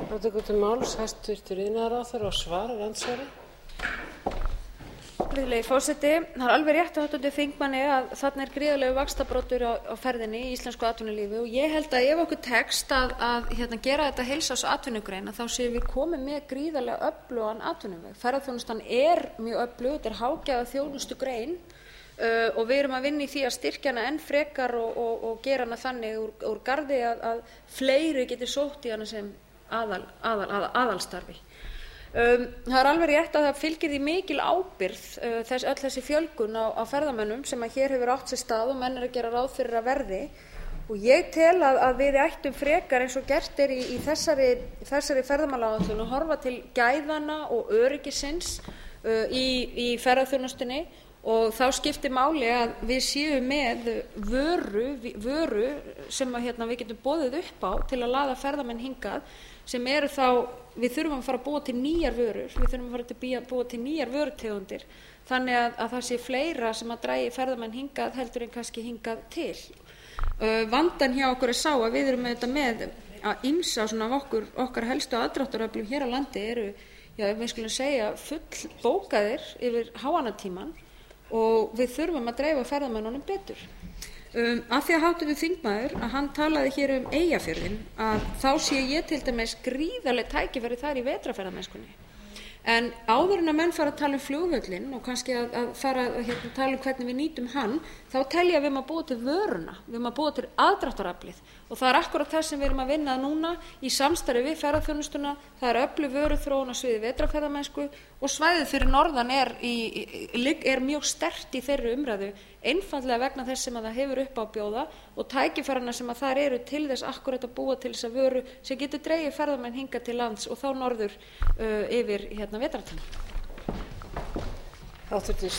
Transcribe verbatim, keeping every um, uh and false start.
Það tekur til máls hæstvirtur iðnaðarráðherra og svarar andsvari. Virðulegi forseti, það er alveg rétt hjá háttvirtum þingmanni að þarna er gríðarlegur vaxtarbroddur á, á ferðinni í íslensku atvinnulífi og ég held að ef okkur tekst að, að hérna, gera þetta heilsárs atvinnugrein þá séum við komið með gríðarlega öflugan atvinnuveg. Ferðaþjónustan er mjög öflug, þetta er hágæða þjónustugrein uh, og við erum að vinna í því að styrkja hana enn frekar og, og, og gera hana þannig úr, úr garði að, að fleiri geti sótt í hana sem aðal, aðal, aðal, aðalstarfi. Um, það er alveg rétt að það fylgir því mikil ábyrgð uh, þess, öll þessi fjölgun á, á ferðamönnum sem að hér hefur átt sér stað og menn er að gera ráð fyrir að verði og ég tel að, að við ættum frekar eins og gert er í, í þessari, þessari ferðamálaáætlun og horfa til gæðanna og öryggisins uh, í, í ferðaþjónustunni og þá skiptir máli að við séum með vöru, vöru sem að, hérna, við getum boðið upp á til að laða ferðamenn hingað sem eru þá, við þurfum að fara að búa til nýjar vörur, við þurfum að fara að búa til nýjar vörutegundir þannig að, að það sé fleira sem að dragi ferðamenn hingað heldur en kannski hingað til. Uh, vandan hjá okkur er sá að við erum auðvitað með að ýmsa svona okkur, okkar helstu aðdráttaröflum hér á landi eru, já við skulum segja, full bókaðir yfir háannatíman og við þurfum að dreifa ferðamennunum betur. Um, af því að háttvirtur þingmaður að hann talaði hér um Eyjafjörðinn að þá sé ég til dæmis gríðarleg tækifæri þar í vetrarferðamennskunni en áður en að menn fara að tala um flugvöllinn og kannski að, að fara að hérna, tala um hvernig við nýtum hann þá tel ég að við erum að búa til vöruna við erum að búa til aðdráttaraflið og það er akkurat það sem við erum að vinna núna í samstarfi við ferðaþjónustuna það er öflug vöruþróun á sviði vetrarferðamennsku og svæðið fyrir norðan er, í, er mjög sterkt í þeirri umræðu einfaldlega vegna þess sem að það hefur upp á að bjóða og tækifærana sem að þar eru til þess akkurat að búa til þess að vöru sem getur dregið ferðamenn hingað til lands og þá norður uh, yfir hérna vetrartímann.